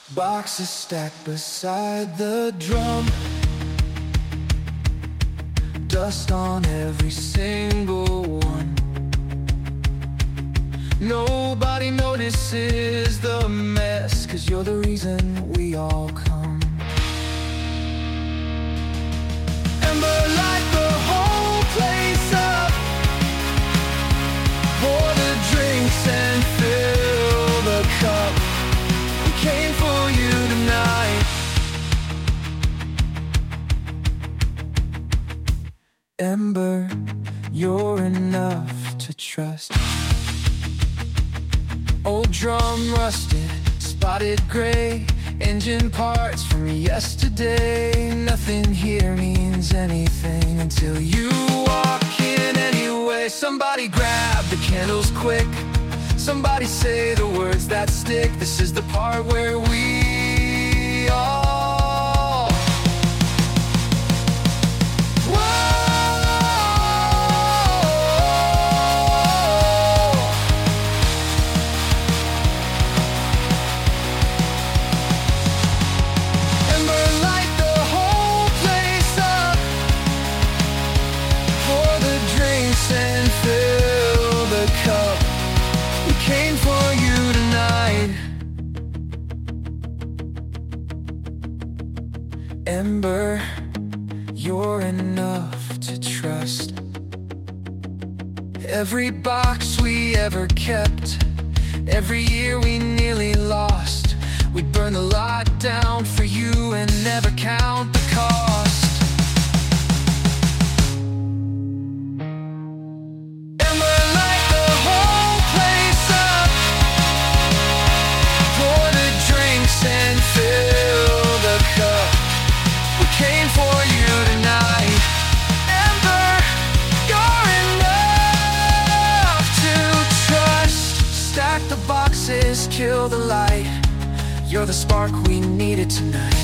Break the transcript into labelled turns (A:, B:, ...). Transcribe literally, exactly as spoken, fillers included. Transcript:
A: Boxes stacked beside the drum, dust on every single one. Nobody notices the mess, 'cause you're the reason we all come. Ember, light the whole place up, pour the drinks and fill the cup. We came for you tonight. Ember, you're enough to trust. Old drum rusted, spotted gray, engine parts from yesterday. Nothing here means anything until you walk in anyway. Somebody grab the candles quick, somebody say the words that stick. This is the part where we all and fill the cup. We came for you tonight. Ember, you're enough to trust. Every box we ever kept, every year we nearly lost, we'd burn the lot down for you and never count the cost. And fill the cup. We came for you tonight. Ember, you're enough to trust. Stack the boxes, kill the light. You're the spark we needed tonight.